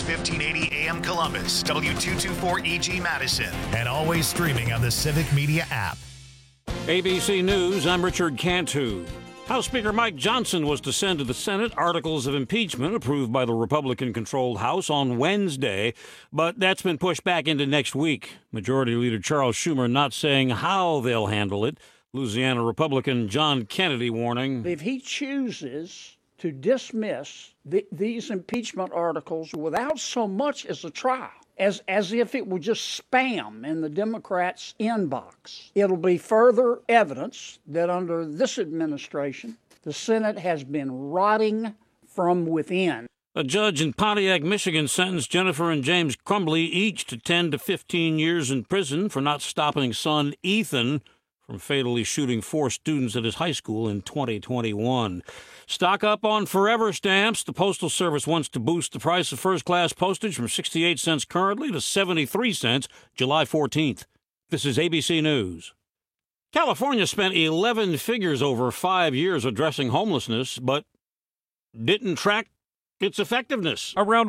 1580 AM Columbus, W224EG Madison, and always streaming on the Civic Media app. ABC News, I'm Richard Cantu. House Speaker Mike Johnson was to send to the Senate articles of impeachment approved by the Republican-controlled House on Wednesday, but that's been pushed back into next week. Majority Leader Charles Schumer not saying how they'll handle it. Louisiana Republican John Kennedy warning. If he chooses to dismiss these impeachment articles without so much as a trial, as if it were just spam in the Democrats' inbox, it'll be further evidence that under this administration, the Senate has been rotting from within. A judge in Pontiac, Michigan sentenced Jennifer and James Crumbly each to 10 to 15 years in prison for not stopping son Ethan from fatally shooting 4 students at his high school in 2021. Stock up on Forever stamps. The Postal Service wants to boost the price of first-class postage from 68 cents currently to 73 cents July 14th. This is ABC News. California spent 11 figures over 5 years addressing homelessness, but didn't track its effectiveness. Around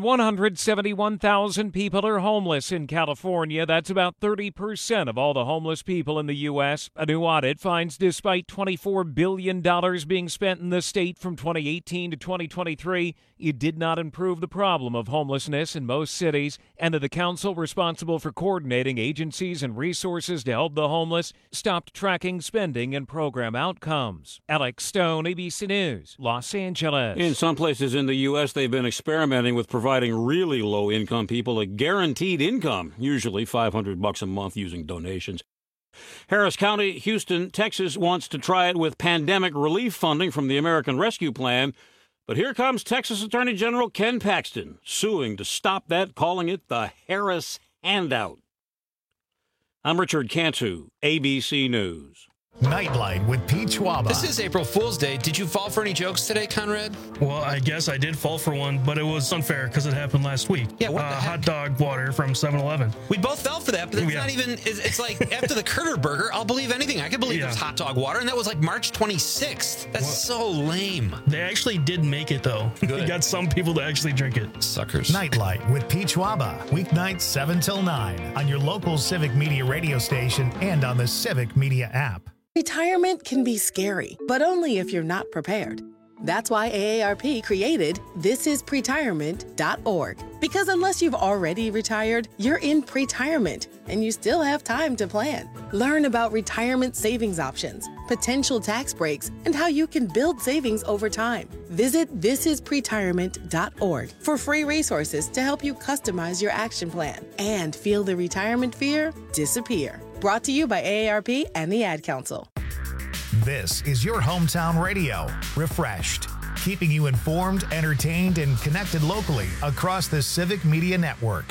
171,000 people are homeless in California. That's about 30% of all the homeless people in the U.S. A new audit finds despite $24 billion being spent in the state from 2018 to 2023, it did not improve the problem of homelessness in most cities, and that the council responsible for coordinating agencies and resources to help the homeless stopped tracking spending and program outcomes. Alex Stone, ABC News, Los Angeles. In some places in the U.S., they've been experimenting with providing really low-income people a guaranteed income, usually $500 a month using donations. Harris County, Houston, Texas wants to try it with pandemic relief funding from the American Rescue Plan. But here comes Texas Attorney General Ken Paxton suing to stop that, calling it the Harris handout. I'm Richard Cantu, ABC News. Nightlight with Pete Schwaba. This is April Fool's Day. Did you fall for any jokes today, Conrad? Well, I guess I did fall for one, but it was unfair because it happened last week. Yeah, what the heck? Hot dog water from 7-Eleven. We both fell for that, but that's not even... It's like after the Curter Burger, I'll believe anything. I could believe it was hot dog water, and that was like March 26th. That's so lame. They actually did make it, though. They got some people to actually drink it. Suckers. Nightlight with Pete Schwaba. Weeknights 7 till 9 on your local Civic Media radio station and on the Civic Media app. Retirement can be scary, but only if you're not prepared. That's why AARP created thisispretirement.org. Because unless you've already retired, you're in pretirement, and you still have time to plan. Learn about retirement savings options, potential tax breaks, and how you can build savings over time. Visit thisispretirement.org for free resources to help you customize your action plan and feel the retirement fear disappear. Brought to you by AARP and the Ad Council. This is your hometown radio, refreshed, keeping you informed, entertained, and connected locally across the Civic Media Network.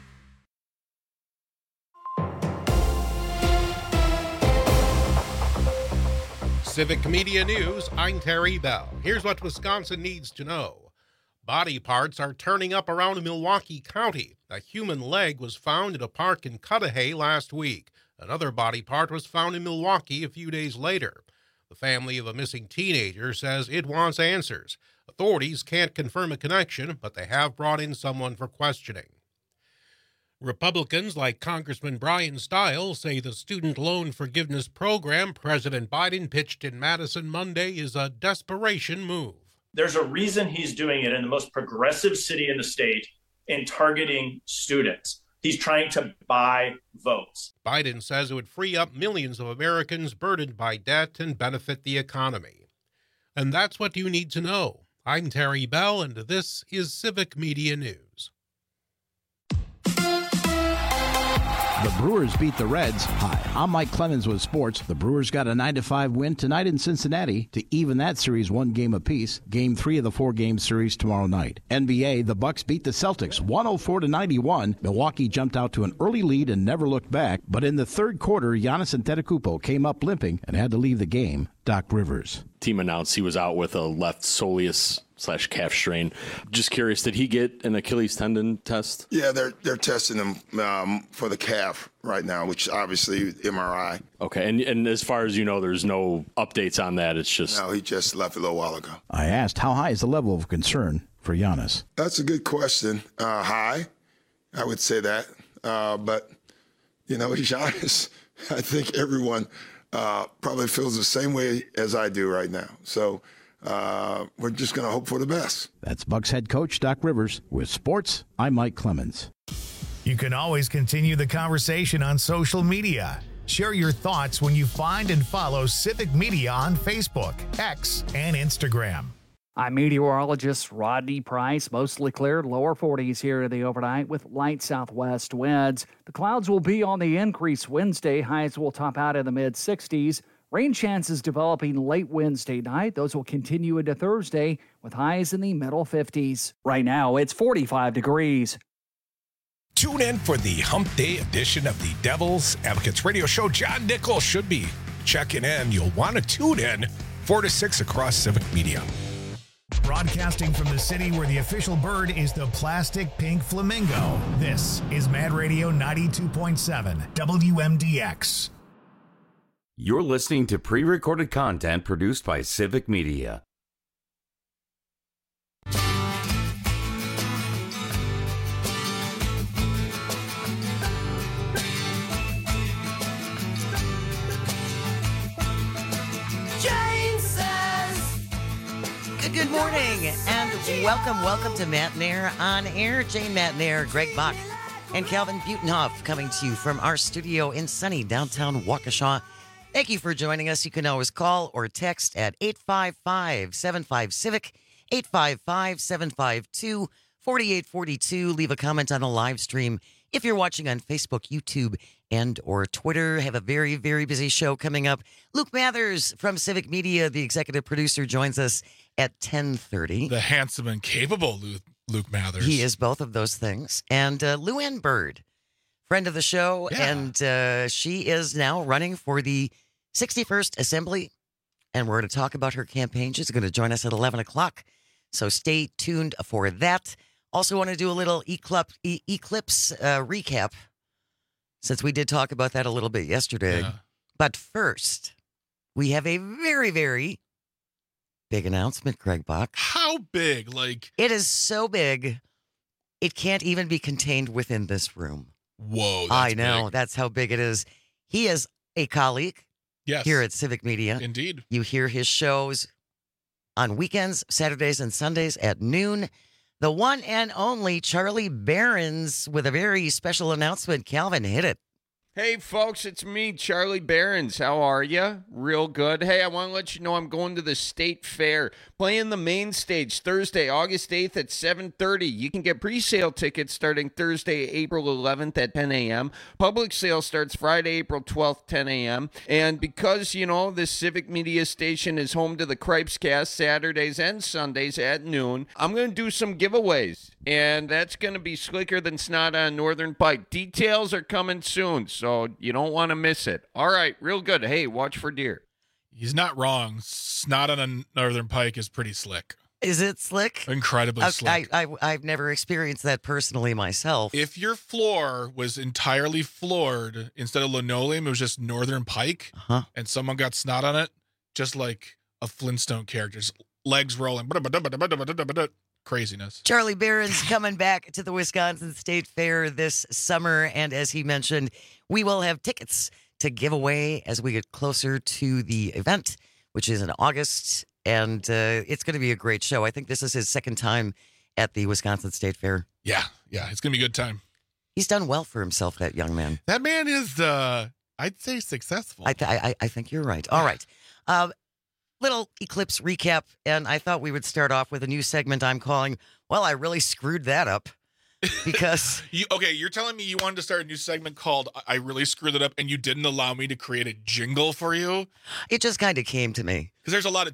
Civic Media News, I'm Terry Bell. Here's what Wisconsin needs to know. Body parts are turning up around Milwaukee County. A human leg was found at a park in Cudahy last week. Another body part was found in Milwaukee a few days later. The family of a missing teenager says it wants answers. Authorities can't confirm a connection, but they have brought in someone for questioning. Republicans like Congressman Brian Stiles say the student loan forgiveness program President Biden pitched in Madison Monday is a desperation move. There's a reason he's doing it in the most progressive city in the state in targeting students. He's trying to buy votes. Biden says it would free up millions of Americans burdened by debt and benefit the economy. And that's what you need to know. I'm Terry Bell, and this is Civic Media News. The Brewers beat the Reds. Hi, I'm Mike Clemens with sports. The Brewers got a 9-5 win tonight in Cincinnati to even that series 1 game apiece. Game 3 of the 4-game series tomorrow night. NBA, the Bucks beat the Celtics 104-91. Milwaukee jumped out to an early lead and never looked back. But in the third quarter, Giannis Antetokounmpo came up limping and had to leave the game. Doc Rivers. Team announced he was out with a left soleus/calf strain. Just curious, did he get an Achilles tendon test? Yeah, they're testing him for the calf right now, which obviously MRI. Okay, and as far as you know, there's no updates on that. It's just... No, he just left a little while ago. I asked, how high is the level of concern for Giannis? That's a good question. High, I would say that. But, Giannis, I think everyone probably feels the same way as I do right now. So we're just going to hope for the best. That's Bucks head coach Doc Rivers. With sports, I'm Mike Clemens. You can always continue the conversation on social media. Share your thoughts when you find and follow Civic Media on Facebook, X, and Instagram. I'm meteorologist Rodney Price. Mostly clear, lower 40s here in the overnight with light southwest winds. The clouds will be on the increase Wednesday. Highs will top out in the mid-60s. Rain chances developing late Wednesday night. Those will continue into Thursday with highs in the middle 50s. Right now, it's 45 degrees. Tune in for the Hump Day edition of the Devil's Advocates radio show. John Nichols should be checking in. You'll want to tune in 4 to 6 across Civic Media. Broadcasting from the city where the official bird is the plastic pink flamingo. This is Mad Radio 92.7 WMDX. You're listening to pre-recorded content produced by Civic Media. Good morning and welcome to Matt Nair on Air. Jane Matt Nair, Greg Bach, and Calvin Butenhoff coming to you from our studio in sunny downtown Waukesha. Thank you for joining us. You can always call or text at 855-75-CIVIC, 855-752-4842. Leave a comment on the live stream if you're watching on Facebook, YouTube, and or Twitter. Have a very, very busy show coming up. Luke Mathers from Civic Media, the executive producer, joins us at 10:30. The handsome and capable Luke Mathers. He is both of those things. And Luann Bird, friend of the show, and she is now running for the 61st Assembly, and we're going to talk about her campaign. She's going to join us at 11 o'clock, so stay tuned for that. Also want to do a little eclipse recap, since we did talk about that a little bit yesterday. Yeah. But first, we have a very, very big announcement, Greg Bach. How big? It is so big, it can't even be contained within this room. Whoa, that's I know. big. That's how big it is. He is a colleague here at Civic Media. Indeed. You hear his shows on weekends, Saturdays and Sundays at noon. The one and only Charlie Behrens with a very special announcement. Calvin, hit it. Hey, folks, it's me, Charlie Behrens. How are you? Real good. Hey, I want to let you know I'm going to the State Fair, playing the main stage Thursday, August 8th at 7:30. You can get pre-sale tickets starting Thursday, April 11th at 10 a.m. Public sale starts Friday, April 12th, 10 a.m. And because, this Civic Media station is home to the Cripescast Saturdays and Sundays at noon, I'm going to do some giveaways. And that's going to be slicker than snot on Northern Pike. Details are coming soon, so you don't want to miss it. All right, real good. Hey, watch for deer. He's not wrong. Snot on a Northern Pike is pretty slick. Is it slick? Incredibly slick. I've never experienced that personally myself. If your floor was entirely floored, instead of linoleum, it was just Northern Pike, and someone got snot on it, just like a Flintstone character, just legs rolling. Craziness. Charlie Behrens coming back to the Wisconsin State Fair this summer, and as he mentioned, we will have tickets to give away as we get closer to the event, which is in August, and it's going to be a great show. I think this is his second time at the Wisconsin State Fair. Yeah, it's going to be a good time. He's done well for himself, that young man. That man is, I'd say, successful. I think you're right. All right. Little eclipse recap, and I thought we would start off with a new segment I'm calling, well, I really screwed that up, because... You're telling me you wanted to start a new segment called I Really Screwed It Up, and you didn't allow me to create a jingle for you? It just kind of came to me. Because there's a lot of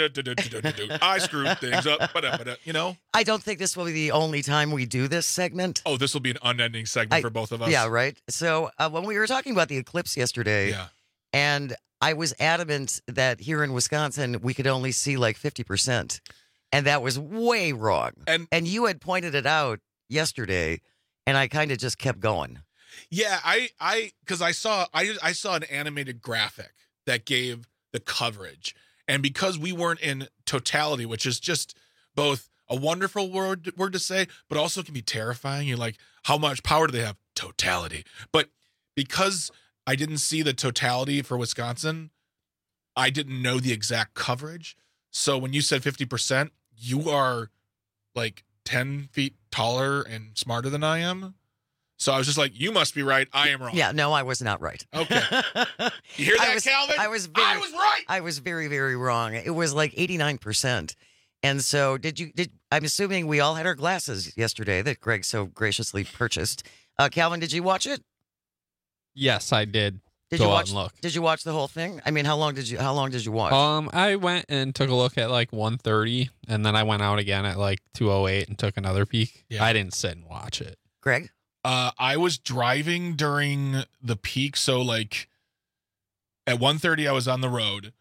I screwed things up, I don't think this will be the only time we do this segment. Oh, this will be an unending segment for both of us. Yeah, right? So when we were talking about the eclipse yesterday, and I was adamant that here in Wisconsin, we could only see like 50%. And that was way wrong. And you had pointed it out yesterday, and I kind of just kept going. Yeah, because I saw an animated graphic that gave the coverage. And because we weren't in totality, which is just both a wonderful word to say, but also can be terrifying. You're like, how much power do they have? Totality. But because I didn't see the totality for Wisconsin, I didn't know the exact coverage. So when you said 50%, you are like 10 feet taller and smarter than I am. So I was just like, you must be right. I am wrong. Yeah, no, I was not right. Okay. You hear that, Calvin? I was right. I was very, very wrong. It was like 89%. And so I'm assuming we all had our glasses yesterday that Greg so graciously purchased. Calvin, did you watch it? Yes, I did. Did Go you out watch? and look. Did you watch the whole thing? I mean, how long did you watch? I went and took a look at like 1:30, and then I went out again at like 2:08 and took another peek. Yeah. I didn't sit and watch it. Greg? I was driving during the peak, so like at 1:30 I was on the road.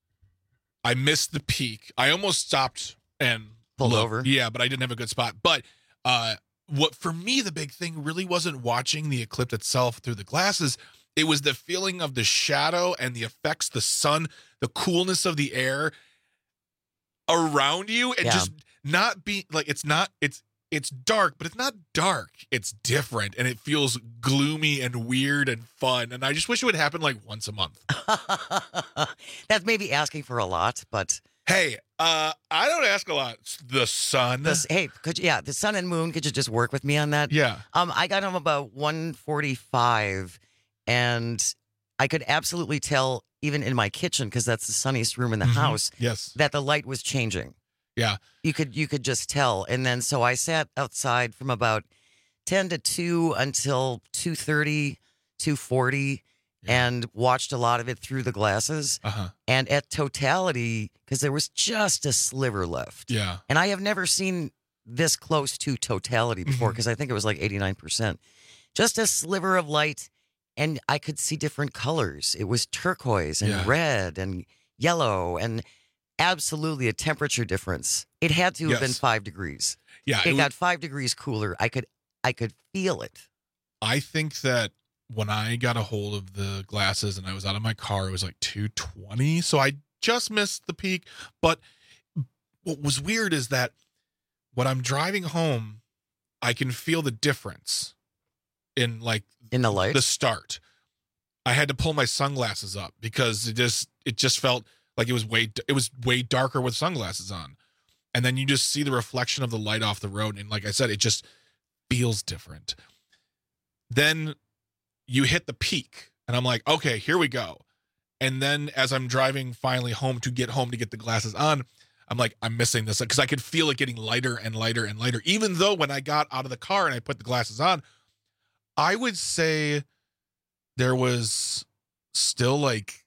I missed the peak. I almost stopped and pulled looked. over. Yeah, but I didn't have a good spot. But what for me the big thing really wasn't watching the eclipse itself through the glasses. It was the feeling of the shadow and the effects, the sun, the coolness of the air around you, and just not be like it's dark, but it's not dark. It's different, and it feels gloomy and weird and fun. And I just wish it would happen like once a month. That's maybe asking for a lot, but hey, I don't ask a lot. It's the sun. the sun and moon. Could you just work with me on that? Yeah. I got home about 1:45, and I could absolutely tell, even in my kitchen, because that's the sunniest room in the house, yes, that the light was changing. Yeah. You could just tell. And then so I sat outside from about 10 to 2 until 2:30, 2:40, and watched a lot of it through the glasses. And at totality, because there was just a sliver left. Yeah. And I have never seen this close to totality before, because I think it was like 89%. Just a sliver of light, and I could see different colors. It was turquoise and red and yellow, and absolutely a temperature difference. It had to have been 5 degrees. Yeah, it got 5 degrees cooler. I could feel it. I think that when I got a hold of the glasses and I was out of my car, it was like 2:20. So I just missed the peak. But what was weird is that when I'm driving home, I can feel the difference in the light. The start. I had to pull my sunglasses up because it just felt like it was way darker with sunglasses on. And then you just see the reflection of the light off the road. And like I said, it just feels different. Then you hit the peak and I'm like, okay, here we go. And then as I'm driving finally home to get the glasses on, I'm like, I'm missing this because I could feel it getting lighter and lighter and lighter. Even though when I got out of the car and I put the glasses on, I would say there was still like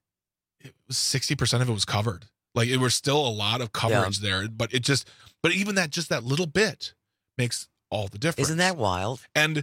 60% of it was covered. Like it was still a lot of coverage there, but even that little bit makes all the difference. Isn't that wild? And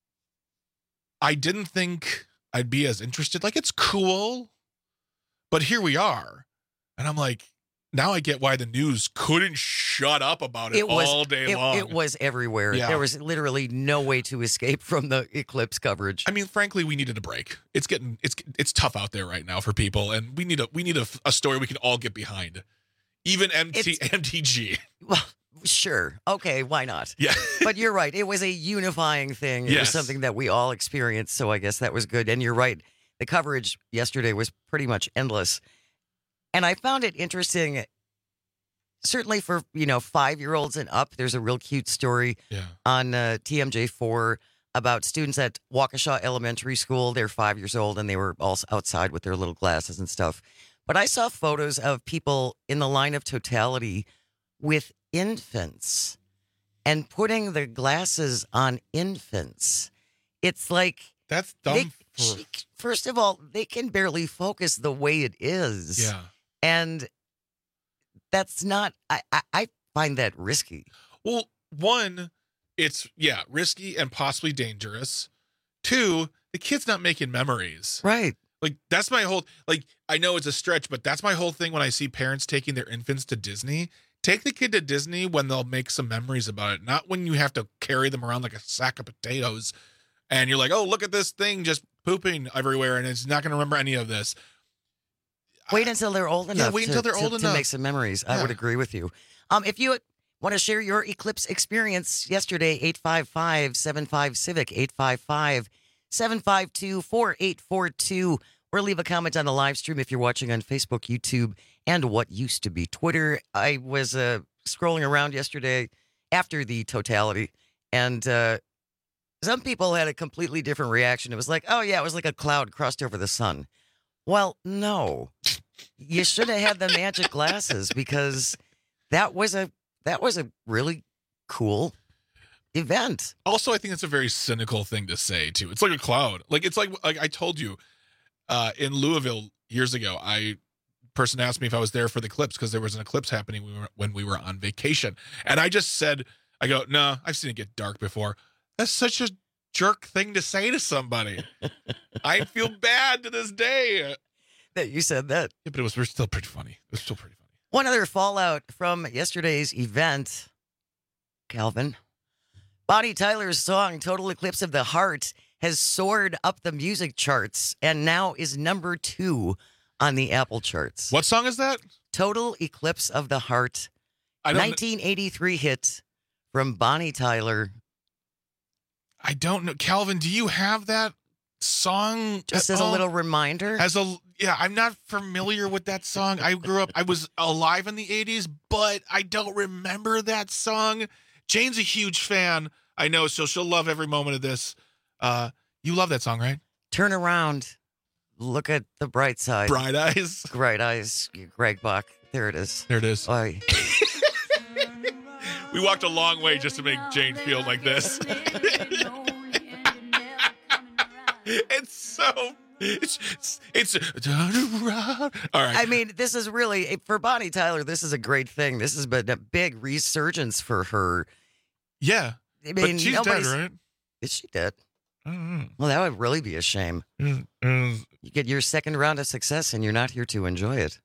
I didn't think I'd be as interested. Like it's cool, but here we are. And I'm like, now I get why the news couldn't shut up about it all day long. It was everywhere. Yeah. There was literally no way to escape from the eclipse coverage. I mean, frankly, we needed a break. It's tough out there right now for people, and we need a story we can all get behind. Even MTG. Well, sure. Okay, why not? Yeah. But you're right. It was a unifying thing. It was something that we all experienced, so I guess that was good. And you're right. The coverage yesterday was pretty much endless. And I found it interesting, certainly for, 5-year-olds and up. There's a real cute story on TMJ4 about students at Waukesha Elementary School. They're 5 years old, and they were all outside with their little glasses and stuff. But I saw photos of people in the line of totality with infants and putting the glasses on infants. It's like... That's dumb. First of all, they can barely focus the way it is. Yeah. And that's not, I find that risky. Well, one, it's, risky and possibly dangerous. Two, the kid's not making memories. Right. Like, that's my whole, I know it's a stretch, but that's my whole thing when I see parents taking their infants to Disney. Take the kid to Disney when they'll make some memories about it, not when you have to carry them around like a sack of potatoes. And you're like, oh, look at this thing just pooping everywhere, and it's not going to remember any of this. Wait until they're old enough. Wait until they're old enough to make some memories. I would agree with you. If you Want to share your eclipse experience yesterday? 855-75-CIVIC, 855-752-4842, or leave a comment on the live stream if you're watching on Facebook, YouTube, and what used to be Twitter. I was scrolling around yesterday after the totality, and some people had a completely different reaction. It was like, oh, yeah, it was like a cloud crossed over the sun. Well, no. You should have had the magic glasses, because that was a really cool event. Also, I think it's a very cynical thing to say, too. It's like a cloud. It's like I told you in Louisville years ago, person asked me if I was there for the eclipse because there was an eclipse happening when we were on vacation. And I just said, I go, no, I've seen it get dark before. That's such a jerk thing to say to somebody. I feel bad to this day that you said that. Yeah, but it was still pretty funny. It was still pretty funny. One other fallout from yesterday's event, Calvin. Bonnie Tyler's song, Total Eclipse of the Heart, has soared up the music charts and now is number 2 on the Apple charts. What song is that? Total Eclipse of the Heart. 1983 hit from Bonnie Tyler. I don't know. Calvin, do you have that song? Just as a little reminder? I'm not familiar with that song. I was alive in the 80s, but I don't remember that song. Jane's a huge fan. I know, so she'll love every moment of this. You love that song, right? Turn around. Look at the bright side. Bright eyes. Bright eyes. Greg Bach. There it is. There it is. Oy. We walked a long way just to make Jane feel like this. It's turn around. All right. I mean, this is really, for Bonnie Tyler, this is a great thing. This has been a big resurgence for her. Yeah. I mean, but she's dead, right? Is she dead? I don't know. Well, that would really be a shame. You get your second round of success and you're not here to enjoy it.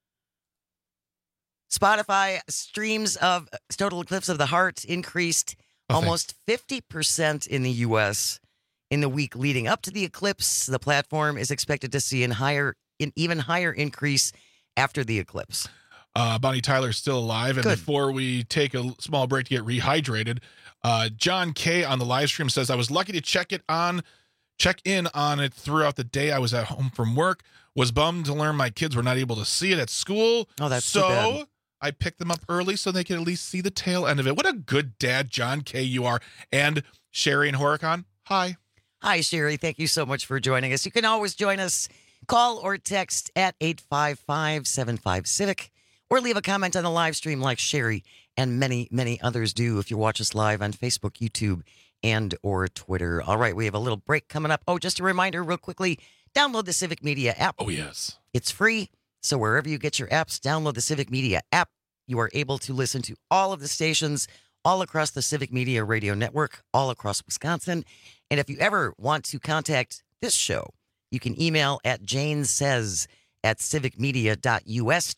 Spotify streams of Total Eclipse of the Heart increased almost 50% in the U.S. in the week leading up to the eclipse. The platform is expected to see an even higher increase after the eclipse. Bonnie Tyler's still alive. And before we take a small break to get rehydrated, John K. on the live stream says, I was lucky to check in on it throughout the day. I was at home from work. Was bummed to learn my kids were not able to see it at school. Oh, that's too bad. I picked them up early so they could at least see the tail end of it. What a good dad, John K. you are. And Sherry and Horicon, hi. Hi, Sherry. Thank you so much for joining us. You can always join us. Call or text at 855-75-CIVIC or leave a comment on the live stream like Sherry and many, many others do if you watch us live on Facebook, YouTube, and or Twitter. All right, we have a little break coming up. Oh, just a reminder real quickly, download the Civic Media app. Oh, yes. It's free, so wherever you get your apps, download the Civic Media app. You are able to listen to all of the stations all across the Civic Media Radio Network, all across Wisconsin. And if you ever want to contact this show, you can email at janesays@civicmedia.us,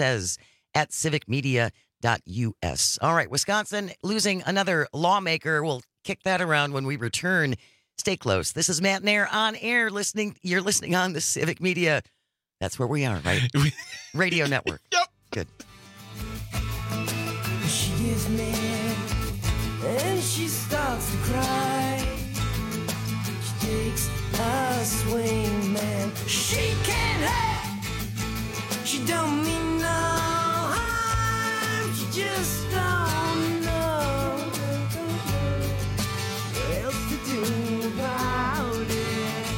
janesays@civicmedia.us. All right, Wisconsin losing another lawmaker. We'll kick that around when we return. Stay close. This is Matt Nair on air. You're listening on the Civic Media. That's where we are, right? Radio Network. Yep. Good. She gets mad and she starts to cry. She takes a swing, man. She can't help. She don't mean no harm. She just don't know what else to do about it.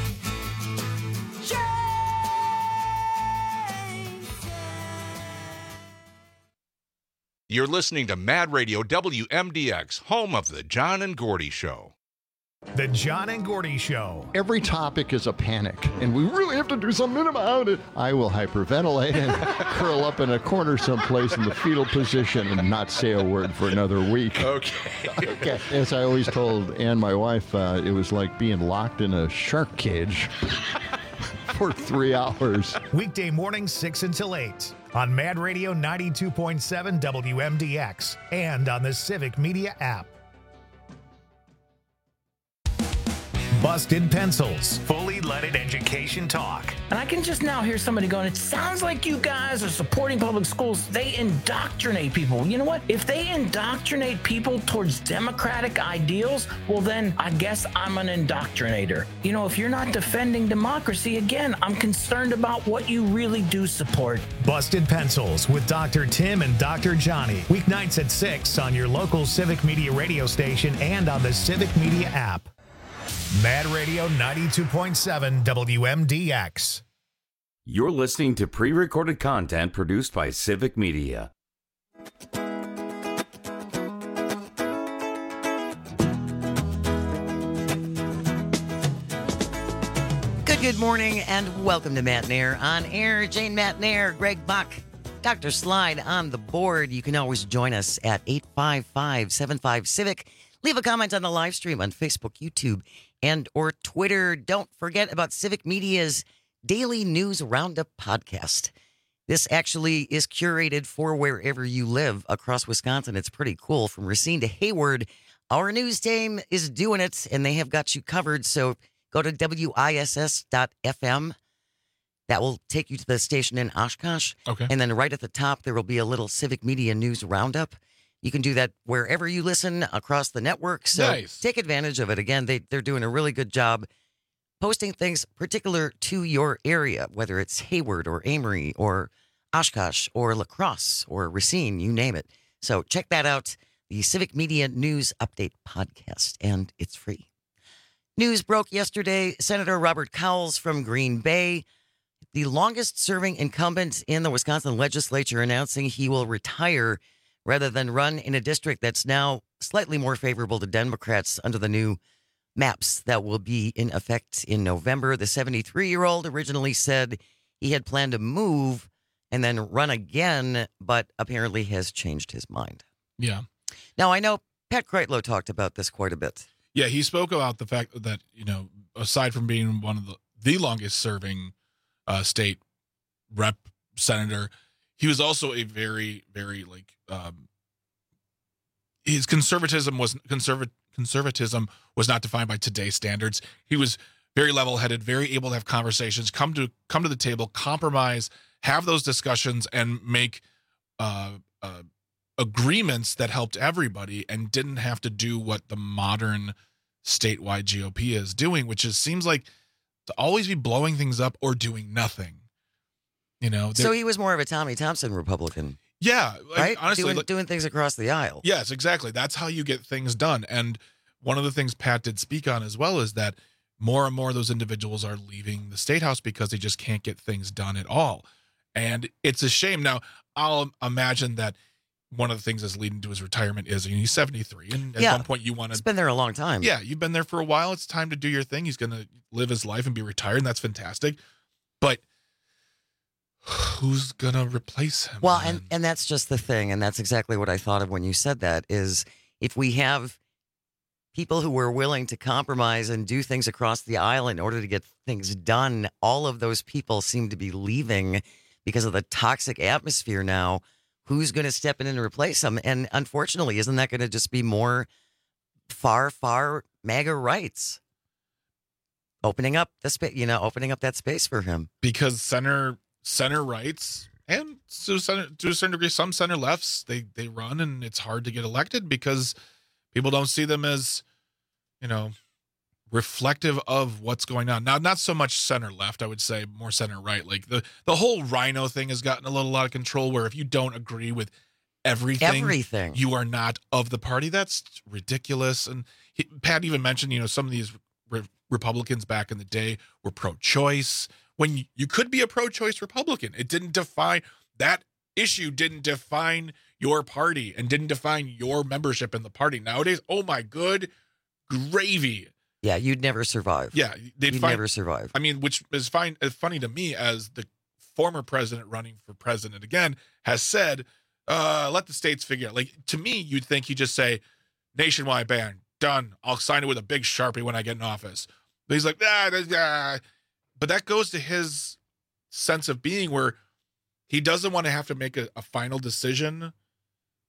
You're listening to Mad Radio WMDX, home of the John and Gordy Show. The John and Gordy Show. Every topic is a panic, and we really have to do something about it. I will hyperventilate and curl up in a corner someplace in the fetal position and not say a word for another week. Okay. As I always told Ann, my wife, it was like being locked in a shark cage for 3 hours. Weekday mornings 6 until 8 on Mad Radio 92.7 WMDX and on the Civic Media app. Busted Pencils, fully leaded education talk. And I can just now hear somebody going, it sounds like you guys are supporting public schools. They indoctrinate people. You know what? If they indoctrinate people towards democratic ideals, well, then I guess I'm an indoctrinator. You know, if you're not defending democracy, again, I'm concerned about what you really do support. Busted Pencils with Dr. Tim and Dr. Johnny. Weeknights at 6 on your local Civic Media radio station and on the Civic Media app. Mad Radio 92.7 WMDX. You're listening to pre-recorded content produced by Civic Media. Good morning and welcome to Matt Nair on air. Jane Matt Nair, Greg Buck, Dr. Slide on the board. You can always join us at 855-75-CIVIC. Leave a comment on the live stream on Facebook, YouTube, and or Twitter. Don't forget about Civic Media's Daily News Roundup podcast. This actually is curated for wherever you live across Wisconsin. It's pretty cool. From Racine to Hayward, our news team is doing it, and they have got you covered. So go to WISS.FM. That will take you to the station in Oshkosh. Okay. And then right at the top, there will be a little Civic Media News Roundup. You can do that wherever you listen across the network. So Nice. Take advantage of it. Again, they're doing a really good job posting things particular to your area, whether it's Hayward or Amory or Oshkosh or La Crosse or Racine, you name it. So check that out, the Civic Media News Update podcast, and it's free. News broke yesterday. Senator Robert Cowles from Green Bay, the longest-serving incumbent in the Wisconsin legislature, announcing he will retire rather than run in a district that's now slightly more favorable to Democrats under the new maps that will be in effect in November. The 73-year-old originally said he had planned to move and then run again, but apparently has changed his mind. Yeah. Now, I know Pat Kreitlow talked about this quite a bit. Yeah, he spoke about the fact that, you know, aside from being one of the longest serving state rep senator, he was also a very, very his conservatism was not defined by today's standards. He was very level-headed, very able to have conversations, come to the table, compromise, have those discussions, and make agreements that helped everybody, and didn't have to do what the modern statewide GOP is doing, which seems like to always be blowing things up or doing nothing. You know, so he was more of a Tommy Thompson Republican. Yeah, right. Honestly, doing things across the aisle. Yes, exactly. That's how you get things done. And one of the things Pat did speak on as well is that more and more of those individuals are leaving the state house because they just can't get things done at all. And it's a shame. Now, I'll imagine that one of the things that's leading to his retirement is he's 73. And at one point you want to... He's been there a long time. Yeah, you've been there for a while. It's time to do your thing. He's going to live his life and be retired, and that's fantastic. But who's going to replace him? Well, and that's just the thing, and that's exactly what I thought of when you said that, is if we have people who are willing to compromise and do things across the aisle in order to get things done, all of those people seem to be leaving because of the toxic atmosphere now. Who's going to step in and replace them? And unfortunately, isn't that going to just be more far MAGA rights? Opening up the space, opening up that space for him. Because center rights and to a certain degree, some center lefts, they run, and it's hard to get elected because people don't see them as, reflective of what's going on. Now, not so much center left, I would say more center right. Like the whole rhino thing has gotten a little out of control, where if you don't agree with everything, you are not of the party. That's ridiculous. And Pat even mentioned, some of these Republicans back in the day were pro-choice, when you could be a pro-choice Republican. It didn't define, that issue didn't define your party and didn't define your membership in the party. Nowadays, oh my good gravy. Yeah, you'd never survive. Yeah, you'd never survive. I mean, which is funny to me, as the former president running for president again has said, let the states figure it. Like, to me, you'd think he'd just say, nationwide ban, done. I'll sign it with a big Sharpie when I get in office. But he's like, But that goes to his sense of being, where he doesn't want to have to make a final decision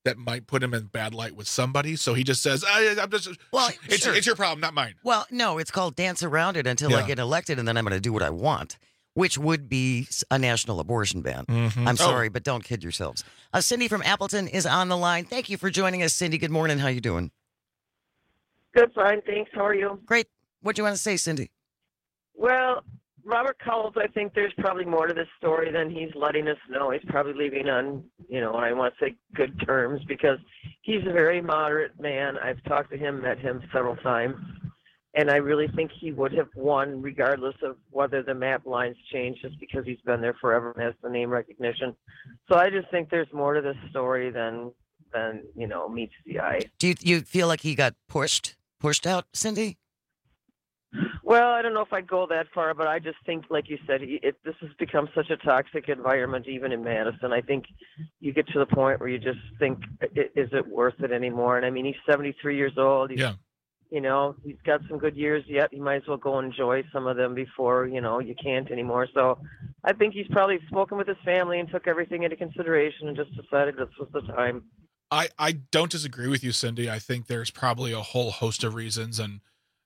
that might put him in bad light with somebody. So he just says, I'm just, Well, sure. it's your problem, not mine. Well, no, it's called dance around it until I Yeah. get elected, and then I'm going to do what I want, which would be a national abortion ban. Mhm. I'm Oh. sorry, but don't kid yourselves. Cindy from Appleton is on the line. Thank you for joining us, Cindy. Good morning. How you doing? Good, fine, thanks. How are you? Great. What do you want to say, Cindy? Well, Robert Cowles, I think there's probably more to this story than he's letting us know. He's probably leaving on, I want to say good terms, because he's a very moderate man. I've talked to him, met him several times, and I really think he would have won regardless of whether the map lines change, just because he's been there forever and has the name recognition. So I just think there's more to this story than meets the eye. Do you feel like he got pushed out, Cindy? Well, I don't know if I'd go that far, but I just think, like you said, this has become such a toxic environment, even in Madison. I think you get to the point where you just think, is it worth it anymore? And I mean, he's 73 years old. He's, he's got some good years yet. He might as well go enjoy some of them before, you can't anymore. So I think he's probably spoken with his family and took everything into consideration and just decided this was the time. I don't disagree with you, Cindy. I think there's probably a whole host of reasons, and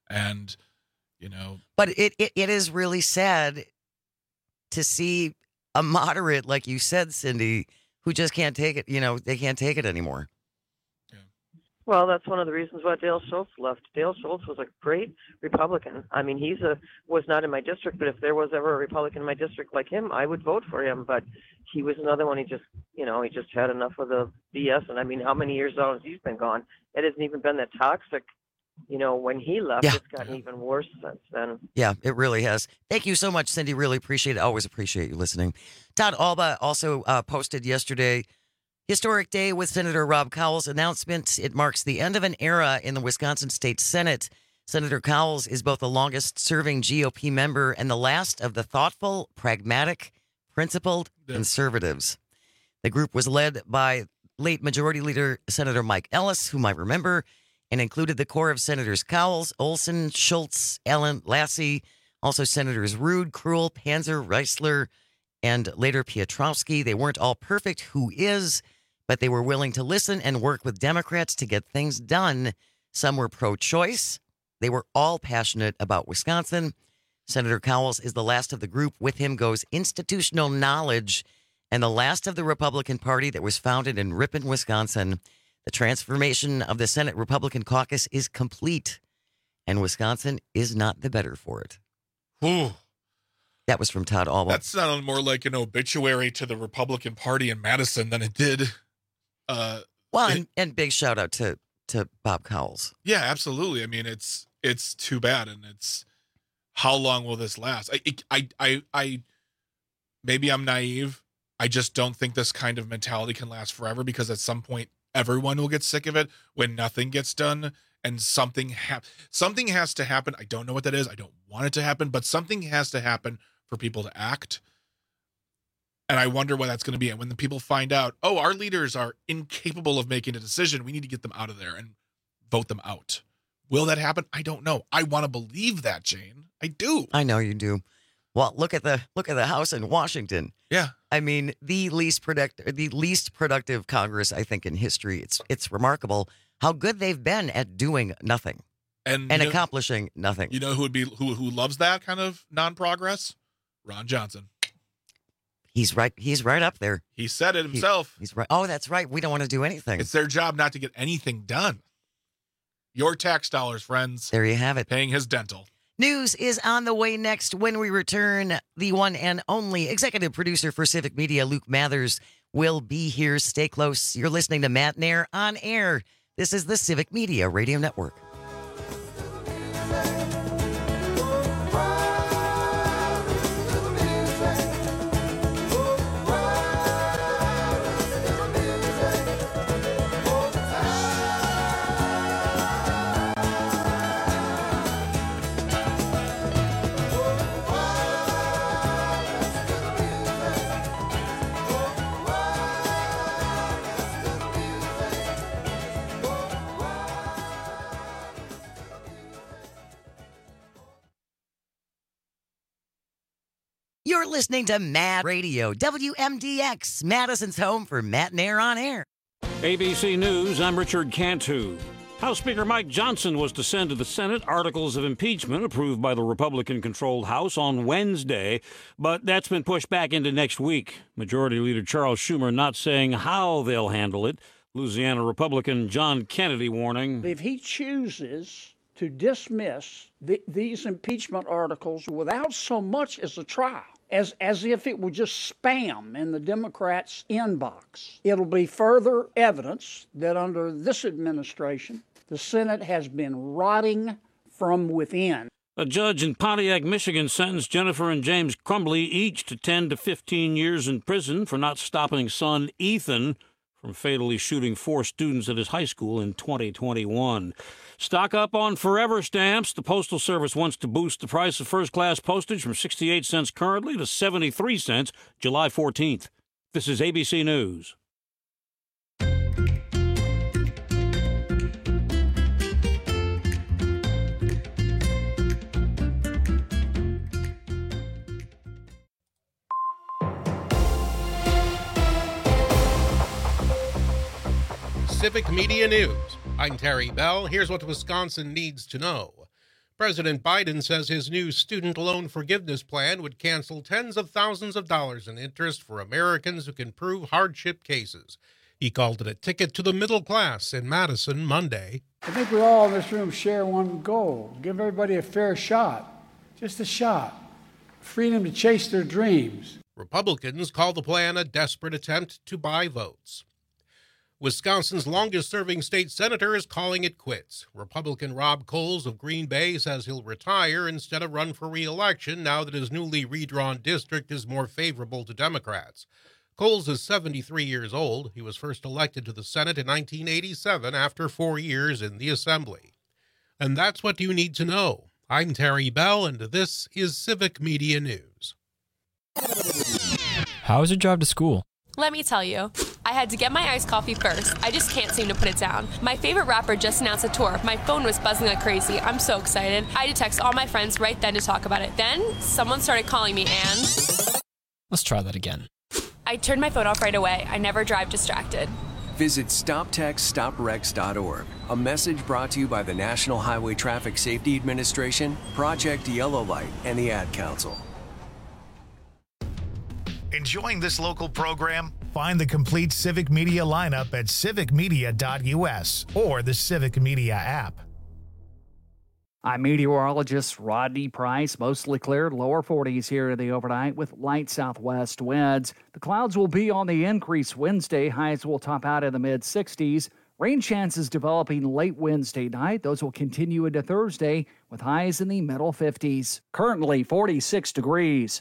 But it is really sad to see a moderate, like you said, Cindy, who just can't take it. They can't take it anymore. Well, that's one of the reasons why Dale Schultz left. Dale Schultz was a great Republican. I mean, was not in my district, but if there was ever a Republican in my district like him, I would vote for him. But he was another one. He just had enough of the BS. And I mean, how many years out has he been gone? It hasn't even been that toxic. When he left, It's gotten even worse since then. Yeah, it really has. Thank you so much, Cindy. Really appreciate it. Always appreciate you listening. Todd Alba also posted yesterday, historic day with Senator Rob Cowles announcement. It marks the end of an era in the Wisconsin State Senate. Senator Cowles is both the longest serving GOP member and the last of the thoughtful, pragmatic, principled conservatives. The group was led by late Majority Leader Senator Mike Ellis, whom I remember, and included the core of Senators Cowles, Olson, Schultz, Allen, Lassie, also Senators Rude, Krull, Panzer, Reisler, and later Piotrowski. They weren't all perfect, who is, but they were willing to listen and work with Democrats to get things done. Some were pro-choice. They were all passionate about Wisconsin. Senator Cowles is the last of the group. With him goes institutional knowledge and the last of the Republican Party that was founded in Ripon, Wisconsin. The transformation of the Senate Republican caucus is complete, and Wisconsin is not the better for it. Ooh. That was from Todd Alba. That sounded more like an obituary to the Republican Party in Madison than it did. And big shout out to Bob Cowles. Yeah, absolutely. I mean, it's too bad, and it's how long will this last? I maybe I'm naive. I just don't think this kind of mentality can last forever, because at some point everyone will get sick of it when nothing gets done, and something has to happen. I don't know what that is. I don't want it to happen, but something has to happen for people to act. And I wonder what that's going to be. And when the people find out, our leaders are incapable of making a decision, we need to get them out of there and vote them out. Will that happen? I don't know. I want to believe that, Jane. I do. I know you do. Well, look at the House in Washington. Yeah. I mean, the least productive Congress, I think, in history. It's remarkable how good they've been at doing nothing and accomplishing nothing. You know who loves that kind of non-progress? Ron Johnson. He's right. He's right up there. He said it himself. He's right. Oh, that's right. We don't want to do anything. It's their job not to get anything done. Your tax dollars, friends. There you have it. Paying his dental. News is on the way next. When we return, the one and only executive producer for Civic Media, Luke Mathers, will be here. Stay close. You're listening to Matt Nair on air. This is the Civic Media Radio Network. You're listening to Mad Radio, WMDX, Madison's home for Matt Nair on air. ABC News, I'm Richard Cantu. House Speaker Mike Johnson was to send to the Senate articles of impeachment approved by the Republican-controlled House on Wednesday, but that's been pushed back into next week. Majority Leader Charles Schumer not saying how they'll handle it. Louisiana Republican John Kennedy warning. If he chooses to dismiss these impeachment articles without so much as a trial, as if it were just spam in the Democrats' inbox, it'll be further evidence that under this administration, the Senate has been rotting from within. A judge in Pontiac, Michigan sentenced Jennifer and James Crumbley each to 10 to 15 years in prison for not stopping son Ethan from fatally shooting 4 students at his high school in 2021. Stock up on Forever stamps. The Postal Service wants to boost the price of first-class postage from 68 cents currently to 73 cents July 14th. This is ABC News. Civic Media News. I'm Terry Bell. Here's what Wisconsin needs to know. President Biden says his new student loan forgiveness plan would cancel tens of thousands of dollars in interest for Americans who can prove hardship cases. He called it a ticket to the middle class in Madison Monday. I think we all in this room share one goal. Give everybody a fair shot. Just a shot. Freedom to chase their dreams. Republicans call the plan a desperate attempt to buy votes. Wisconsin's longest-serving state senator is calling it quits. Republican Rob Coles of Green Bay says he'll retire instead of run for re-election now that his newly redrawn district is more favorable to Democrats. Coles is 73 years old. He was first elected to the Senate in 1987 after 4 years in the Assembly. And that's what you need to know. I'm Terry Bell, and this is Civic Media News. How was your drive to school? Let me tell you, I had to get my iced coffee first. I just can't seem to put it down. My favorite rapper just announced a tour. My phone was buzzing like crazy. I'm so excited. I had to text all my friends right then to talk about it. Then, someone started calling me and... Let's try that again. I turned my phone off right away. I never drive distracted. Visit StopTextStopWrecks.org. A message brought to you by the National Highway Traffic Safety Administration, Project Yellow Light, and the Ad Council. Enjoying this local program? Find the complete Civic Media lineup at civicmedia.us or the Civic Media app. I'm meteorologist Rodney Price. Mostly clear, lower 40s here in the overnight with light southwest winds. The clouds will be on the increase Wednesday. Highs will top out in the mid-60s. Rain chances developing late Wednesday night. Those will continue into Thursday with highs in the middle 50s. Currently 46 degrees.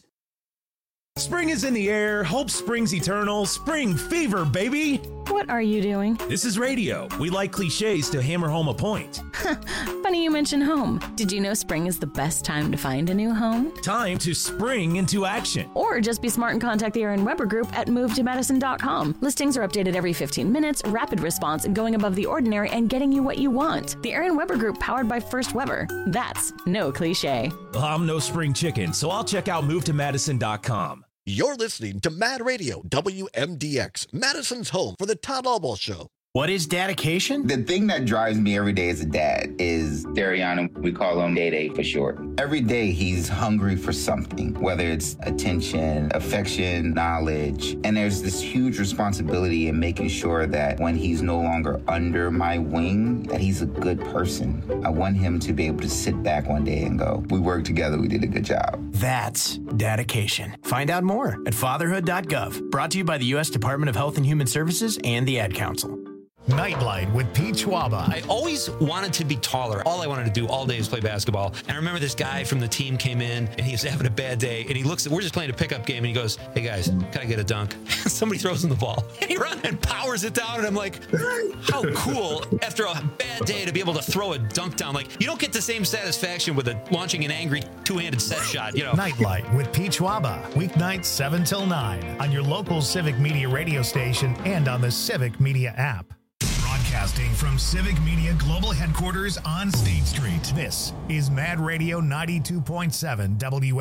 Spring is in the air. Hope springs eternal. Spring fever, baby. What are you doing? This is radio. We like cliches to hammer home a point. Funny you mention home. Did you know spring is the best time to find a new home? Time to spring into action. Or just be smart and contact the Aaron Weber Group at movetomadison.com. Listings are updated every 15 minutes, rapid response, going above the ordinary, and getting you what you want. The Aaron Weber Group, powered by First Weber. That's no cliche. Well, I'm no spring chicken, so I'll check out movetomadison.com. You're listening to Mad Radio, WMDX, Madison's home for the Todd Albaugh Show. What is dedication? The thing that drives me every day as a dad is Dariana. We call him Day for short. Every day he's hungry for something, whether it's attention, affection, knowledge. And there's this huge responsibility in making sure that when he's no longer under my wing, that he's a good person. I want him to be able to sit back one day and go, we worked together, we did a good job. That's dedication. Find out more at fatherhood.gov. Brought to you by the U.S. Department of Health and Human Services and the Ad Council. Nightlight with Pete Schwaba. I always wanted to be taller. All I wanted to do all day is play basketball. And I remember this guy from the team came in and he was having a bad day. And he looks at, we're just playing a pickup game. And he goes, hey guys, can I get a dunk? Somebody throws him the ball. And he runs and powers it down. And I'm like, how cool after a bad day to be able to throw a dunk down. Like, you don't get the same satisfaction with launching an angry two-handed set shot, you know. Nightlight with Pete Schwaba. Weeknights 7 till 9 on your local Civic Media radio station and on the Civic Media app. Broadcasting from Civic Media Global Headquarters on State Street. This is Mad Radio 92.7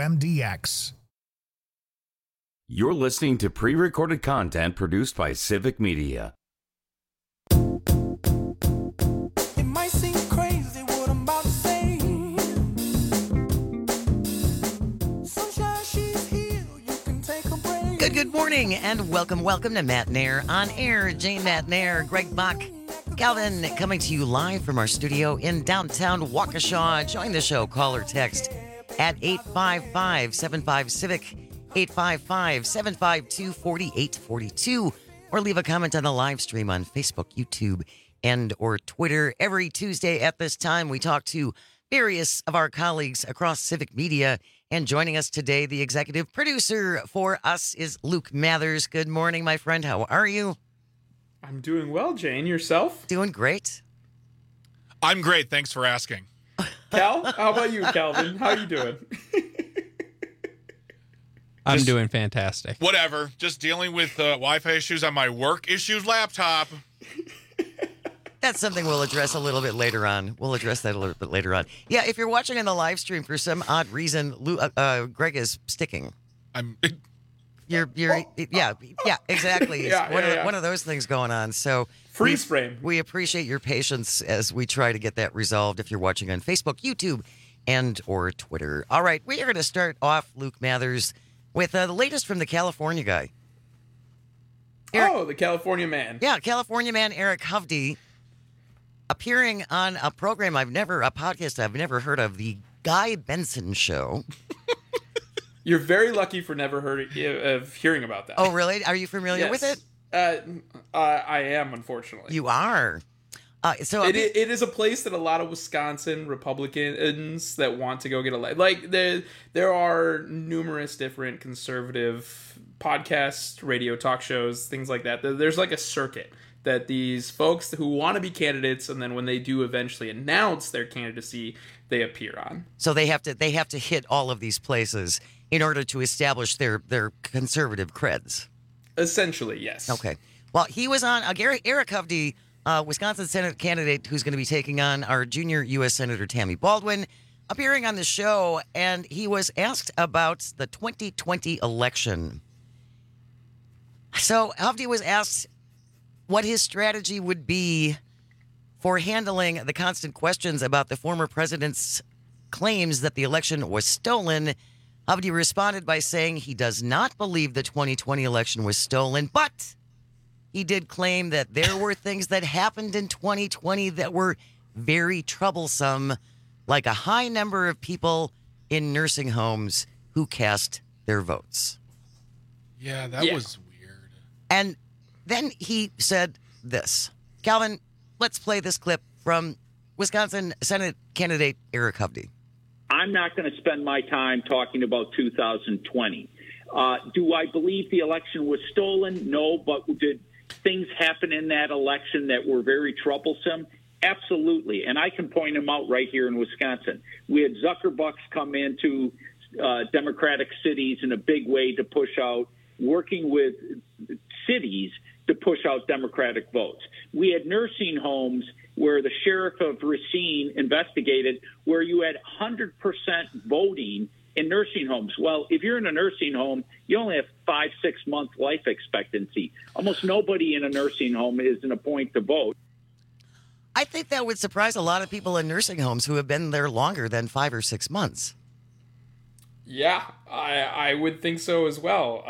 WMDX. You're listening to pre-recorded content produced by Civic Media. Good morning, and welcome to Matt Nair on air. Jane Matt Nair, Greg Bach, Calvin, coming to you live from our studio in downtown Waukesha. Join the show, call or text at 855-75-CIVIC, 855-752-4842, or leave a comment on the live stream on Facebook, YouTube, and or Twitter. Every Tuesday at this time, we talk to various of our colleagues across civic media. And joining us today, the executive producer for us is Luke Mathers. Good morning, my friend. How are you? I'm doing well, Jane. Yourself? Doing great. I'm great. Thanks for asking. Cal, how about you, Calvin? How you doing? I'm doing fantastic. Whatever. Just dealing with Wi-Fi issues on my work issues laptop. That's something we'll address a little bit later on. We'll address that a little bit later on. Yeah, if you're watching on the live stream for some odd reason, Greg is sticking. Yeah, exactly. One of those things going on. So freeze frame. We appreciate your patience as we try to get that resolved. If you're watching on Facebook, YouTube, and or Twitter. All right, we are going to start off, Luke Mathers, with the latest from the California guy. The California man. Yeah, California man Eric Hovde, appearing on a podcast I've never heard of, the Guy Benson Show. You're very lucky for never hearing about that. Oh, really? Are you familiar with it? I am, unfortunately. You are. It is a place that a lot of Wisconsin Republicans that want to go get elected. Like there are numerous different conservative podcasts, radio talk shows, things like that. There's like a circuit that these folks who want to be candidates, and then when they do eventually announce their candidacy, they appear on. So they have to hit all of these places in order to establish their conservative creds. Essentially, yes. Okay. Well, he was on Eric Hovde, Wisconsin Senate candidate who's going to be taking on our junior U.S. Senator Tammy Baldwin, appearing on the show, and he was asked about the 2020 election. So Hovde was asked what his strategy would be for handling the constant questions about the former president's claims that the election was stolen. Hovde responded by saying he does not believe the 2020 election was stolen, but he did claim that there were things that happened in 2020 that were very troublesome, like a high number of people in nursing homes who cast their votes. Yeah, that was weird. And then he said this. Calvin, let's play this clip from Wisconsin Senate candidate Eric Hovde. I'm not going to spend my time talking about 2020. Do I believe the election was stolen? No, but did things happen in that election that were very troublesome? Absolutely. And I can point them out right here in Wisconsin. We had Zuckerbucks come into Democratic cities in a big way to push out, working with cities to push out Democratic votes. We had nursing homes where the sheriff of Racine investigated where you had 100% voting in nursing homes. Well, if you're in a nursing home, you only have 5-6 month life expectancy. Almost nobody in a nursing home is in a point to vote. I think that would surprise a lot of people in nursing homes who have been there longer than 5 or 6 months. Yeah, I would think so as well.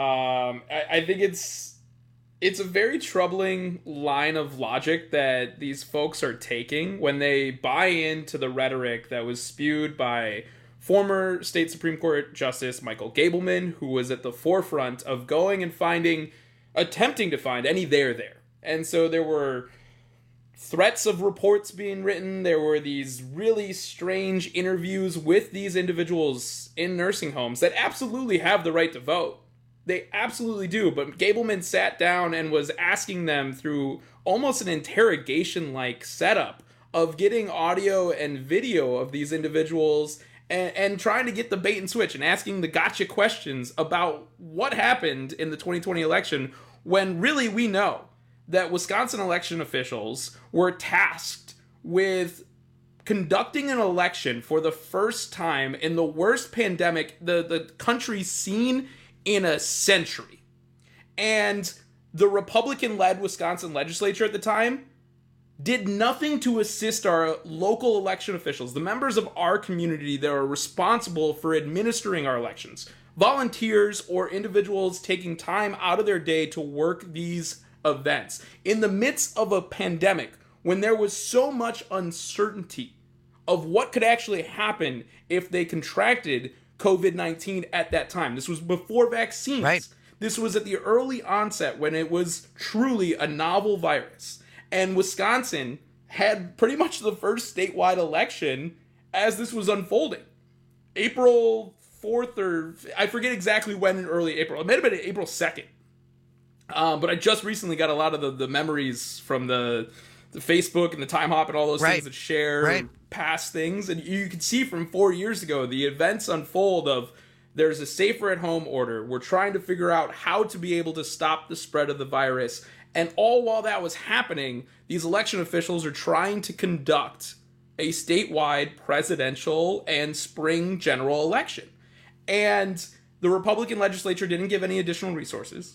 I think it's a very troubling line of logic that these folks are taking when they buy into the rhetoric that was spewed by former state Supreme Court Justice Michael Gableman, who was at the forefront of going and attempting to find any there. And so there were threats of reports being written. There were these really strange interviews with these individuals in nursing homes that absolutely have the right to vote. They absolutely do. But Gableman sat down and was asking them through almost an interrogation-like setup of getting audio and video of these individuals and trying to get the bait and switch and asking the gotcha questions about what happened in the 2020 election, when really we know that Wisconsin election officials were tasked with conducting an election for the first time in the worst pandemic the country's seen in a century. And the Republican-led Wisconsin legislature at the time did nothing to assist our local election officials, the members of our community that are responsible for administering our elections, volunteers or individuals taking time out of their day to work these events. In the midst of a pandemic, when there was so much uncertainty of what could actually happen if they contracted COVID-19 at that time. This was before vaccines. Right. This was at the early onset when it was truly a novel virus. And Wisconsin had pretty much the first statewide election as this was unfolding. April 4th, or I forget exactly when in early April. It might have been April 2nd. But I just recently got a lot of the memories from the Facebook and the Time Hop and all those things that share past things. And you can see from 4 years ago, the events unfold of there's a safer at home order. We're trying to figure out how to be able to stop the spread of the virus. And all while that was happening, these election officials are trying to conduct a statewide presidential and spring general election. And the Republican legislature didn't give any additional resources.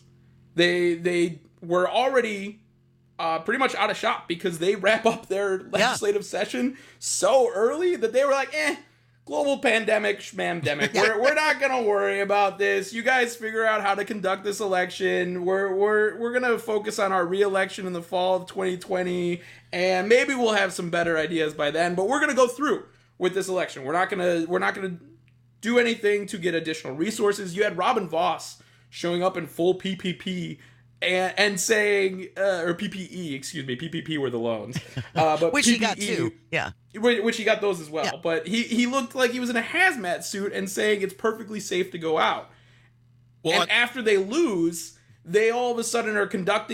They were already pretty much out of shop because they wrap up their legislative session so early that they were like, global pandemic, schmandemic. We're not gonna worry about this. You guys figure out how to conduct this election. We're gonna focus on our re-election in the fall of 2020, and maybe we'll have some better ideas by then. But we're gonna go through with this election. We're not gonna do anything to get additional resources. You had Robin Vos showing up in full PPP and saying, or PPE, excuse me, PPP were the loans. But which PPE, he got too, yeah. Which he got those as well. Yeah. But he looked like he was in a hazmat suit and saying it's perfectly safe to go out. Well, and after they lose, they all of a sudden they're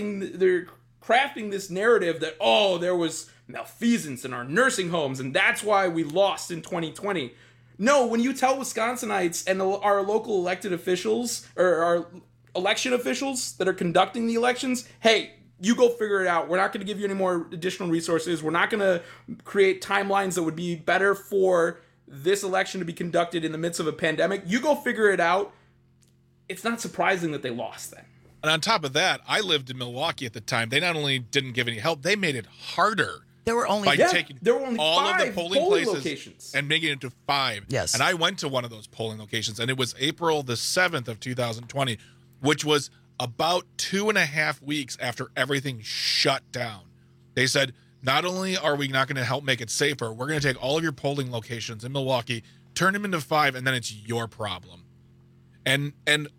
crafting this narrative that, there was malfeasance in our nursing homes and that's why we lost in 2020. No, when you tell Wisconsinites and our local elected officials, or our election officials that are conducting the elections, hey, you go figure it out. We're not going to give you any more additional resources. We're not going to create timelines that would be better for this election to be conducted in the midst of a pandemic. You go figure it out. It's not surprising that they lost then. And on top of that, I lived in Milwaukee at the time. They not only didn't give any help, they made it harder. There were only taking all of the 5 polling places locations and making it to 5. Yes. And I went to one of those polling locations, and it was April the 7th of 2020, which was about 2.5 weeks after everything shut down. They said, not only are we not going to help make it safer, we're going to take all of your polling locations in Milwaukee, turn them into 5, and then it's your problem. And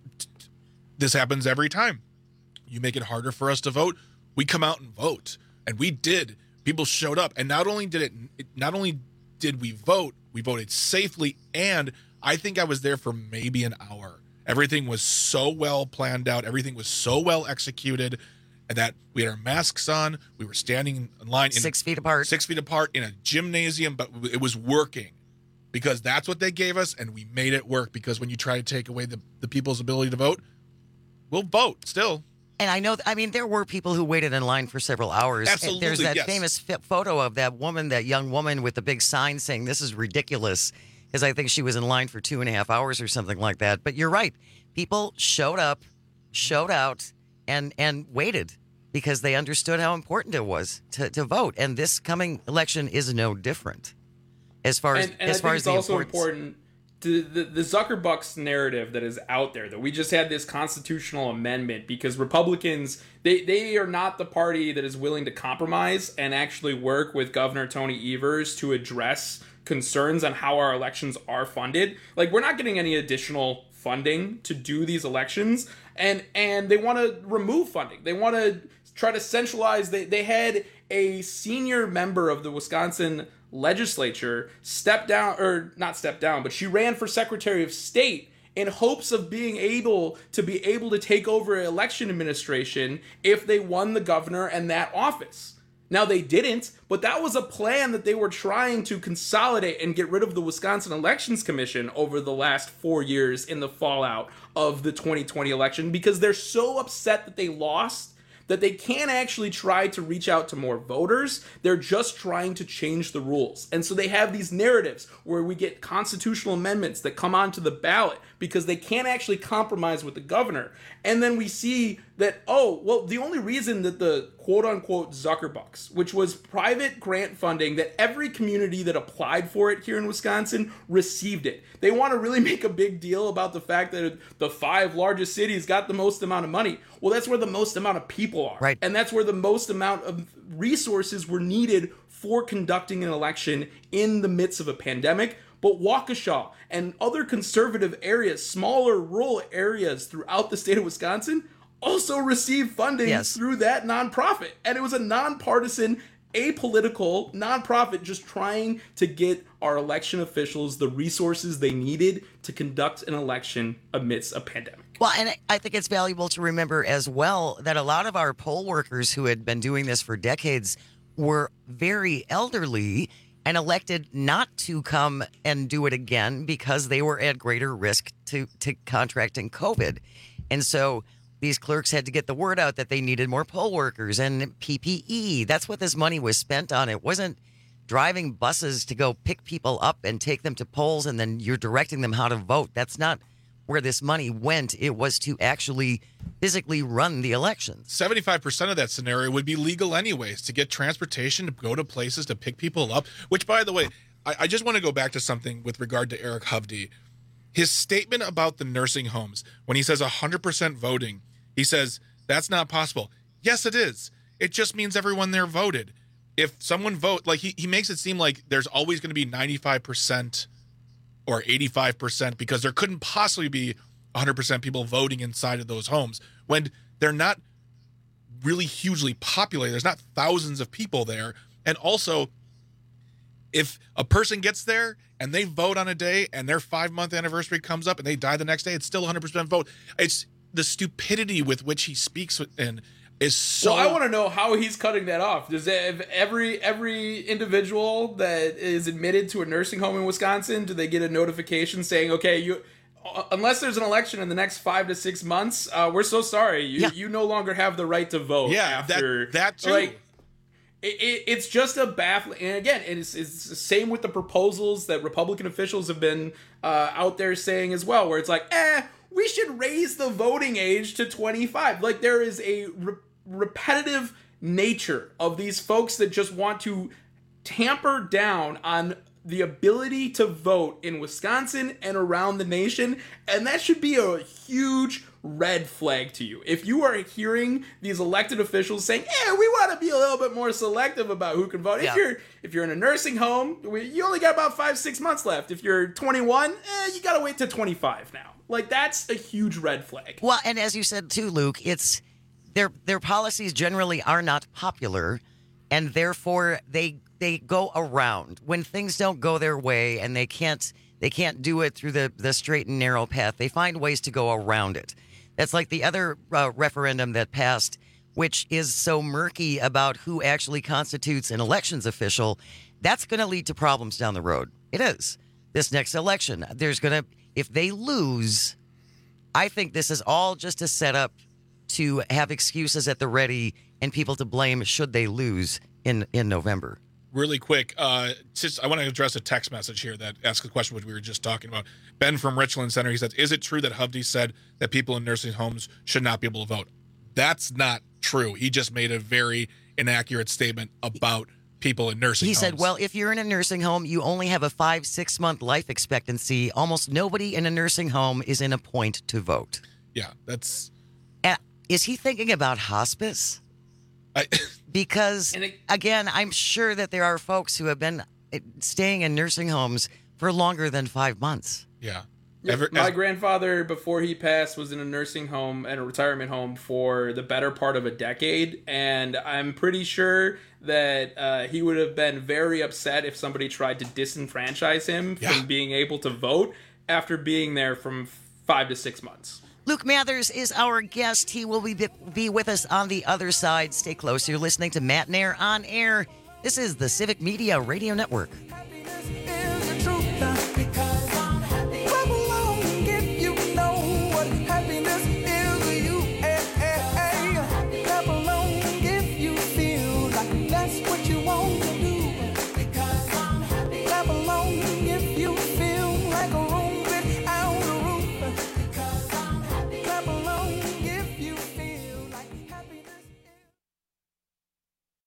this happens every time. You make it harder for us to vote, we come out and vote. And we did. People showed up. And not only did we vote, we voted safely, and I think I was there for maybe an hour. Everything was so well planned out. Everything was so well executed that we had our masks on. We were standing in line 6 feet apart. 6 feet apart in a gymnasium, but it was working because that's what they gave us, and we made it work. Because when you try to take away the people's ability to vote, we'll vote still. And I know, there were people who waited in line for several hours. Absolutely, there's that famous photo of that young woman with the big sign saying, "This is ridiculous," because I think she was in line for 2.5 hours or something like that. But you're right. People showed up, showed out, and waited because they understood how important it was to vote. And this coming election is no different as far as and as far as the also importance. important to the Zuckerbucks narrative that is out there, that we just had this constitutional amendment because Republicans, they are not the party that is willing to compromise and actually work with Governor Tony Evers to address concerns on how our elections are funded. Like, we're not getting any additional funding to do these elections, and they want to remove funding. They want to try to centralize. They had a senior member of the Wisconsin legislature not step down, but she ran for Secretary of State in hopes of being able to take over election administration if they won the governor and that office. Now, they didn't, but that was a plan that they were trying to consolidate and get rid of the Wisconsin Elections Commission over the last 4 years in the fallout of the 2020 election, because they're so upset that they lost that they can't actually try to reach out to more voters. They're just trying to change the rules. And so they have these narratives where we get constitutional amendments that come onto the ballot because they can't actually compromise with the governor. And then we see that, the only reason that the quote-unquote Zuckerbucks, which was private grant funding that every community that applied for it here in Wisconsin received it. They want to really make a big deal about the fact that the 5 largest cities got the most amount of money. Well, that's where the most amount of people are. Right. And that's where the most amount of resources were needed for conducting an election in the midst of a pandemic. But Waukesha and other conservative areas, smaller rural areas throughout the state of Wisconsin, also received funding through that nonprofit. And it was a nonpartisan, apolitical nonprofit just trying to get our election officials the resources they needed to conduct an election amidst a pandemic. Well, and I think it's valuable to remember as well that a lot of our poll workers who had been doing this for decades were very elderly and elected not to come and do it again because they were at greater risk to contracting COVID. And so these clerks had to get the word out that they needed more poll workers and PPE. That's what this money was spent on. It wasn't driving buses to go pick people up and take them to polls and then you're directing them how to vote. That's not where this money went. It was to actually physically run the elections. 75% of that scenario would be legal anyways, to get transportation, to go to places, to pick people up, which, by the way, I just want to go back to something with regard to Eric Hovde. His statement about the nursing homes, when he says 100% voting, he says, that's not possible. Yes, it is. It just means everyone there voted. If someone vote, like he makes it seem like there's always going to be 95% or 85% because there couldn't possibly be 100% people voting inside of those homes when they're not really hugely populated. There's not thousands of people there. And also, if a person gets there and they vote on a day and their 5-month anniversary comes up and they die the next day, it's still 100% vote. It's the stupidity with which he speaks in is so... Well, I want to know how he's cutting that off. Does every individual that is admitted to a nursing home in Wisconsin, do they get a notification saying, okay, unless there's an election in the next 5 to 6 months, we're so sorry. You no longer have the right to vote. Yeah, after, that too. Like, it's just a baffling... And again, it's the same with the proposals that Republican officials have been out there saying as well, where it's like, we should raise the voting age to 25. Like, there is a repetitive nature of these folks that just want to tamper down on the ability to vote in Wisconsin and around the nation, and that should be a huge red flag to you. If you are hearing these elected officials saying, we want to be a little bit more selective about who can vote. Yeah. If you're in a nursing home, you only got about 5-6 months left. If you're 21, you got to wait to 25 now. Like, that's a huge red flag. Well, and as you said too, Luke, it's their policies generally are not popular, and therefore they go around when things don't go their way, and they can't do it through the straight and narrow path. They find ways to go around it. That's like the other referendum that passed, which is so murky about who actually constitutes an elections official. That's going to lead to problems down the road. It is. This next election, if they lose, I think this is all just a setup to have excuses at the ready and people to blame should they lose in November. Really quick, I want to address a text message here that asks a question which we were just talking about. Ben from Richland Center, he says, is it true that Hovde said that people in nursing homes should not be able to vote? That's not true. He just made a very inaccurate statement about people in nursing homes. He said, well, if you're in a nursing home, you only have a 5-6 month life expectancy. Almost nobody in a nursing home is in a point to vote. Yeah, that's... Is he thinking about hospice? Because, again, I'm sure that there are folks who have been staying in nursing homes for longer than 5 months. Yeah. My grandfather, before he passed, was in a nursing home and a retirement home for the better part of a decade. And I'm pretty sure that he would have been very upset if somebody tried to disenfranchise him from being able to vote after being there from 5 to 6 months. Luke Mathers is our guest. He will be with us on the other side. Stay close. You're listening to Matt Nair on Air. This is the Civic Media Radio Network.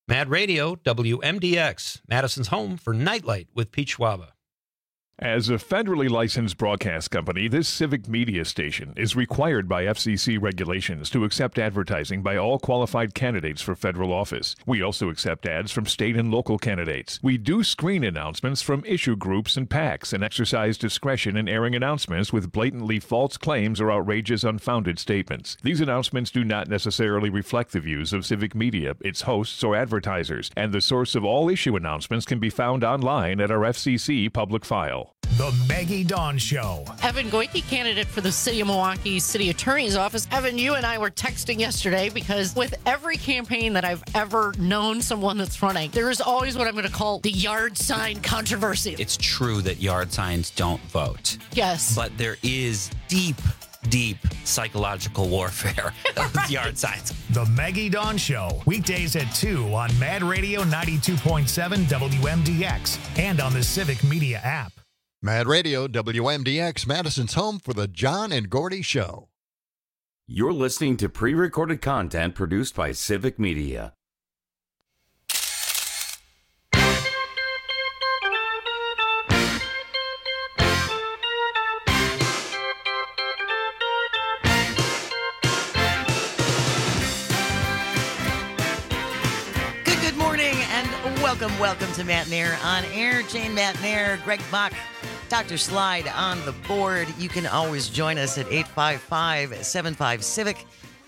Mad Radio, WMDX, Madison's home for Nightlight with Pete Schwaba. As a federally licensed broadcast company, this civic media station is required by FCC regulations to accept advertising by all qualified candidates for federal office. We also accept ads from state and local candidates. We do screen announcements from issue groups and PACs and exercise discretion in airing announcements with blatantly false claims or outrageous, unfounded statements. These announcements do not necessarily reflect the views of civic media, its hosts, or advertisers, and the source of all issue announcements can be found online at our FCC public file. The Maggie Dawn Show. Evan Goike, candidate for the City of Milwaukee City Attorney's Office. Evan, you and I were texting yesterday because with every campaign that I've ever known someone that's running, there is always what I'm going to call the yard sign controversy. It's true that yard signs don't vote. Yes. But there is deep psychological warfare with yard signs. The Maggie Dawn Show, weekdays at 2 on Mad Radio 92.7 WMDX and on the Civic Media app. Mad Radio, WMDX, Madison's home for the John and Gordy Show. You're listening to pre-recorded content produced by Civic Media. Good morning and welcome to Matt Nair on air. Jane Matt Nair, Greg Bach, Dr. Slide on the board. You can always join us at 855-75-CIVIC,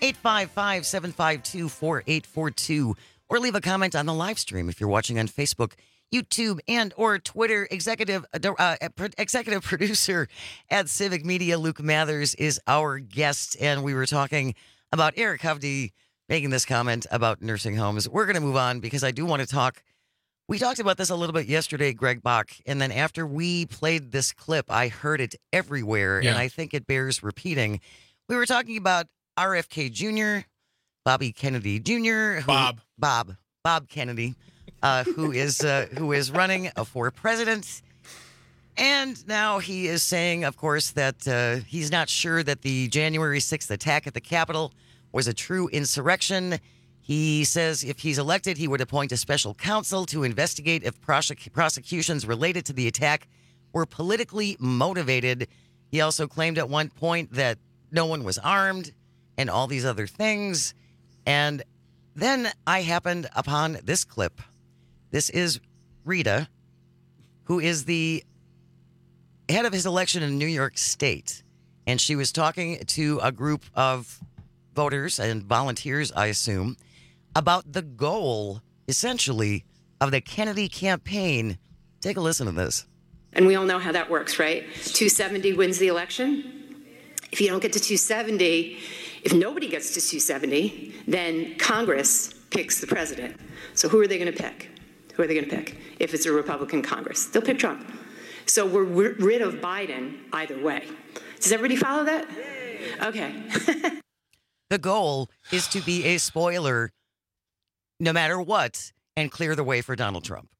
855-752-4842, or leave a comment on the live stream if you're watching on Facebook, YouTube, and or Twitter. Executive producer at Civic Media, Luke Mathers, is our guest, and we were talking about Eric Hovde making this comment about nursing homes. We're going to move on because I do want to talk. We talked about this a little bit yesterday, Greg Bach, and then after we played this clip, I heard it everywhere, and I think it bears repeating. We were talking about RFK Jr., Bobby Kennedy Jr., Bob Kennedy, who is running for president. And now he is saying, of course, that he's not sure that the January 6th attack at the Capitol was a true insurrection. He says if he's elected, he would appoint a special counsel to investigate if prosecutions related to the attack were politically motivated. He also claimed at one point that no one was armed and all these other things. And then I happened upon this clip. This is Rita, who is the head of his election in New York State. And she was talking to a group of voters and volunteers, I assume, about the goal, essentially, of the Kennedy campaign. Take a listen to this. And we all know how that works, right? 270 wins the election. If you don't get to 270, if nobody gets to 270, then Congress picks the president. So who are they going to pick? Who are they going to pick if it's a Republican Congress? They'll pick Trump. So we're rid of Biden either way. Does everybody follow that? Okay. The goal is to be a spoiler no matter what and clear the way for Donald Trump.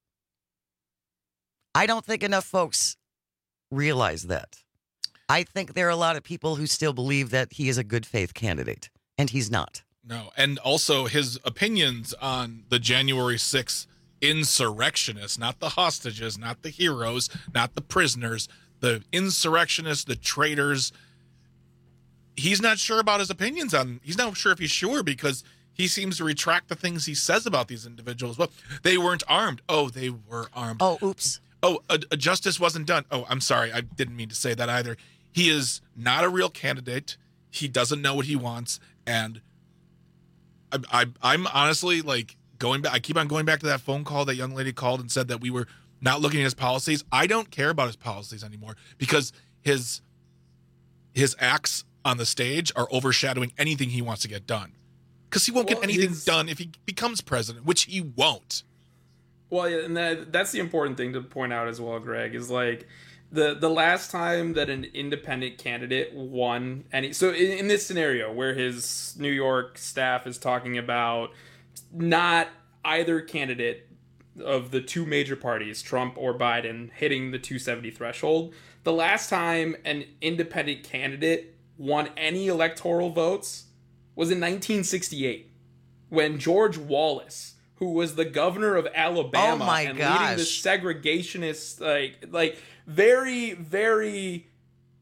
I don't think enough folks realize that. I think there are a lot of people who still believe that he is a good faith candidate, and he's not. No, and also his opinions on the January 6th insurrectionists, not the hostages, not the heroes, not the prisoners, the insurrectionists, the traitors. He's not sure about his opinions on. He's not sure if he's sure because he seems to retract the things he says about these individuals. Well, they weren't armed. Oh, they were armed. Oh, oops. Oh, a justice wasn't done. Oh, I'm sorry. I didn't mean to say that either. He is not a real candidate. He doesn't know what he wants. And I'm honestly like going back. I keep on going back to that phone call that young lady called and said that we were not looking at his policies. I don't care about his policies anymore because his acts on the stage are overshadowing anything he wants to get done. Because he won't get anything done if he becomes president, which he won't. Well, yeah, and that's the important thing to point out as well, Greg, is like the last time that an independent candidate won any. So in this scenario where his New York staff is talking about not either candidate of the two major parties, Trump or Biden, hitting the 270 threshold, the last time an independent candidate won any electoral votes was in 1968 when George Wallace, who was the governor of Alabama and leading the segregationist, like very, very,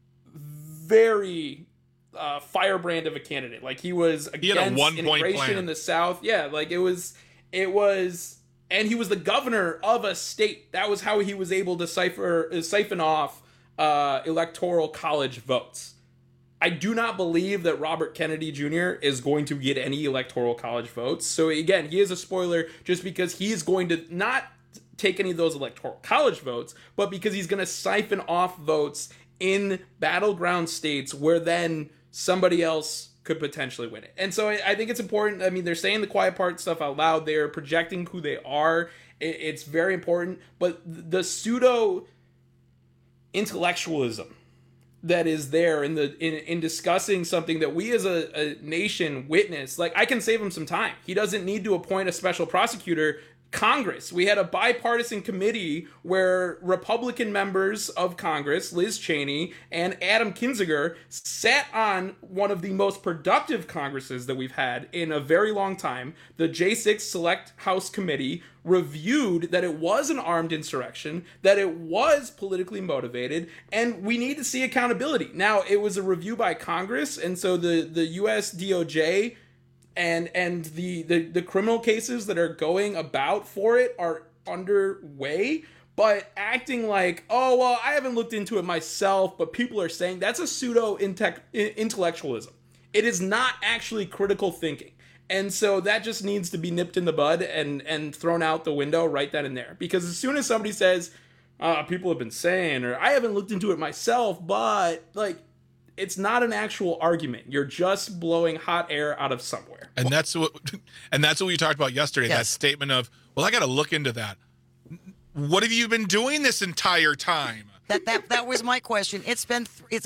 very firebrand of a candidate. Like he was against integration in the South. Yeah, like it was, and he was the governor of a state. That was how he was able to siphon off electoral college votes. I do not believe that Robert Kennedy Jr. is going to get any electoral college votes. So again, he is a spoiler just because he is going to not take any of those electoral college votes, but because he's going to siphon off votes in battleground states where then somebody else could potentially win it. And so I think it's important. I mean, they're saying the quiet part stuff out loud. They're projecting who they are. It's very important. But the pseudo intellectualism that is there in discussing something that we as a nation witness, like I can save him some time. He doesn't need to appoint a special prosecutor. Congress, we had a bipartisan committee where Republican members of Congress, Liz Cheney and Adam Kinzinger, sat on one of the most productive Congresses that we've had in a very long time. The J6 Select House Committee reviewed that it was an armed insurrection, that it was politically motivated, and we need to see accountability. Now, it was a review by Congress, and so the U.S. DOJ and the criminal cases that are going about for it are underway, but acting like, oh, well, I haven't looked into it myself, but people are saying, that's a pseudo-intellectualism. It is not actually critical thinking. And so that just needs to be nipped in the bud and thrown out the window right then and there. Because as soon as somebody says, people have been saying, or I haven't looked into it myself, but like, it's not an actual argument. You're just blowing hot air out of somewhere. And that's what we talked about yesterday. Yes. That statement of, well, I got to look into that. What have you been doing this entire time? That was my question. It's been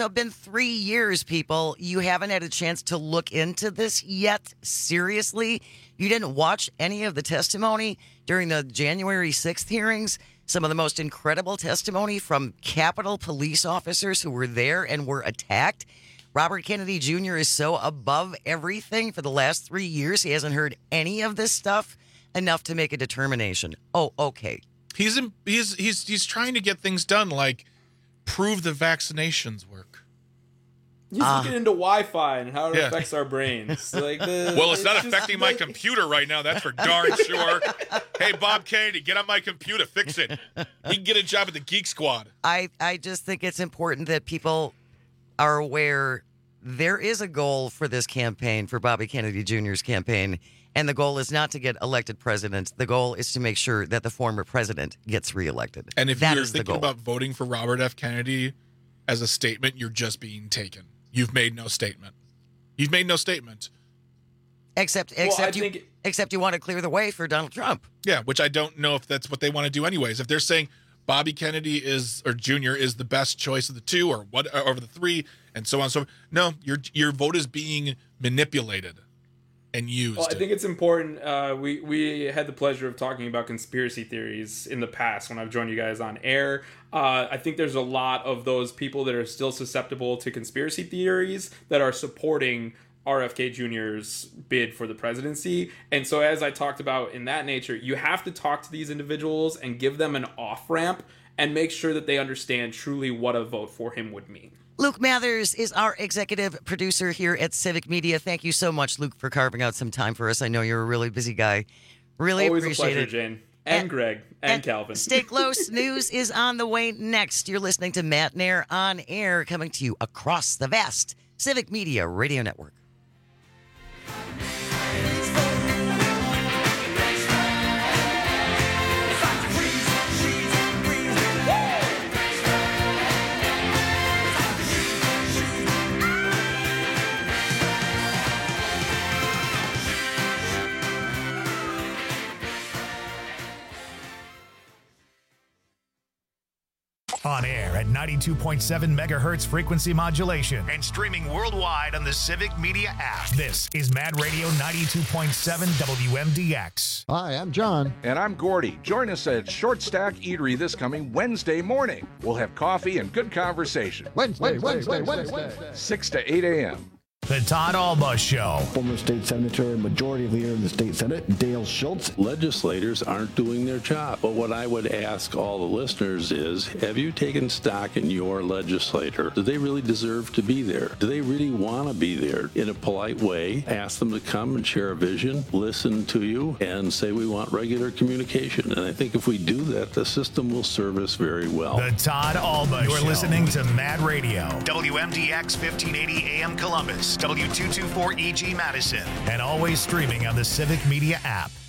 3 years, people. You haven't had a chance to look into this yet. Seriously, you didn't watch any of the testimony during the January 6th hearings. Some of the most incredible testimony from Capitol police officers who were there and were attacked. Robert Kennedy Jr. is so above everything for the last 3 years. He hasn't heard any of this stuff enough to make a determination. Oh, okay. He's trying to get things done, like prove the vaccinations work. He's looking into Wi-Fi and how it affects our brains. It's not affecting my computer right now. That's for darn sure. Hey, Bob Kennedy, get on my computer, fix it. He can get a job at the Geek Squad. I just think it's important that people are aware there is a goal for this campaign, for Bobby Kennedy Jr.'s campaign, and the goal is not to get elected president. The goal is to make sure that the former president gets reelected. And if you're thinking about voting for Robert F. Kennedy as a statement, you're just being taken. You've made no statement. Except you want to clear the way for Donald Trump. Yeah, which I don't know if that's what they want to do anyways. If they're saying Bobby Kennedy Jr. is the best choice of the two or over the three and so on and so forth. No, your vote is being manipulated and used. Well, I think it's important. We had the pleasure of talking about conspiracy theories in the past when I've joined you guys on air. I think there's a lot of those people that are still susceptible to conspiracy theories that are supporting RFK Jr.'s bid for the presidency. And so as I talked about in that nature, you have to talk to these individuals and give them an off-ramp and make sure that they understand truly what a vote for him would mean. Luke Mathers is our executive producer here at Civic Media. Thank you so much, Luke, for carving out some time for us. I know you're a really busy guy. Really Always appreciate a pleasure, it. Jane. And Greg. And Calvin. Stay close. News is on the way next. You're listening to Matt Nair on Air, coming to you across the vast Civic Media Radio Network. On air at 92.7 megahertz frequency modulation and streaming worldwide on the Civic Media app. This is Mad Radio 92.7 WMDX. Hi, I'm John. And I'm Gordy. Join us at Short Stack Eatery this coming Wednesday morning. We'll have coffee and good conversation. Wednesday. 6 to 8 a.m. The Todd Alba Show. Former state senator and majority leader in the state Senate, Dale Schultz. Legislators aren't doing their job. But what I would ask all the listeners is, have you taken stock in your legislator? Do they really deserve to be there? Do they really want to be there? In a polite way, ask them to come and share a vision, listen to you, and say we want regular communication. And I think if we do that, the system will serve us very well. The Todd Alba Show. You're listening to Mad Radio. WMDX 1580 AM Columbus, W224 EG Madison, and always streaming on the Civic Media app.